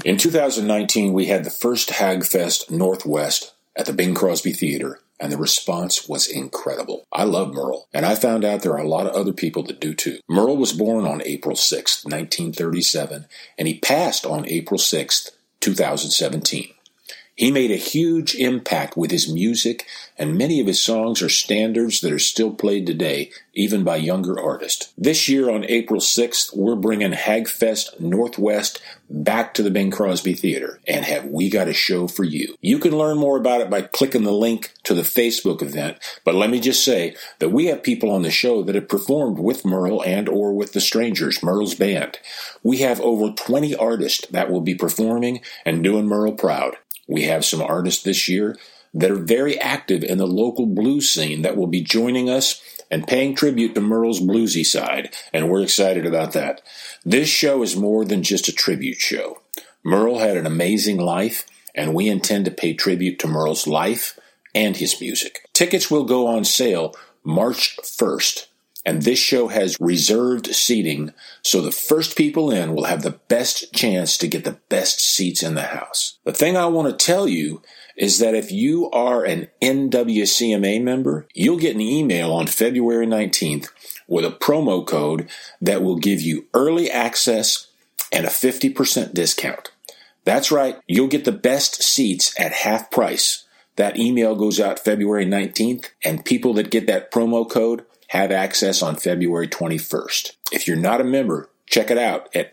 In 2019, we had the first Hagfest Northwest at the Bing Crosby Theater, and the response was incredible. I love Merle, and I found out there are a lot of other people that do too. Merle was born on April 6th, 1937, and he passed on April 6th, 2017. He made a huge impact with his music, and many of his songs are standards that are still played today, even by younger artists. This year on April 6th, we're bringing Hagfest Northwest back to the Bing Crosby Theater, and have we got a show for you. You can learn more about it by clicking the link to the Facebook event, but let me just say that we have people on the show that have performed with Merle and or with the Strangers, Merle's band. We have over 20 artists that will be performing and doing Merle proud. We have some artists this year that are very active in the local blues scene that will be joining us and paying tribute to Merle's bluesy side, and we're excited about that. This show is more than just a tribute show. Merle had an amazing life, and we intend to pay tribute to Merle's life and his music. Tickets will go on sale March 1st. And this show has reserved seating, so the first people in will have the best chance to get the best seats in the house. The thing I want to tell you is that if you are an NWCMA member, you'll get an email on February 19th with a promo code that will give you early access and a 50% discount. That's right, you'll get the best seats at half price. That email goes out February 19th, and people that get that promo code have access on February 21st. If you're not a member, check it out at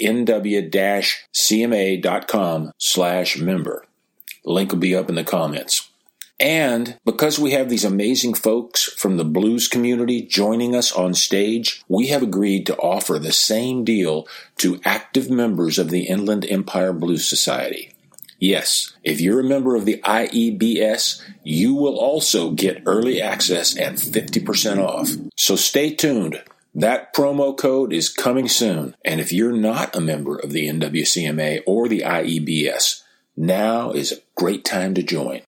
nw-cma.com/member. Link will be up in the comments. And because we have these amazing folks from the blues community joining us on stage, we have agreed to offer the same deal to active members of the Inland Empire Blues Society. Yes, if you're a member of the IEBS, you will also get early access and 50% off. So stay tuned. That promo code is coming soon. And if you're not a member of the NWCMA or the IEBS, now is a great time to join.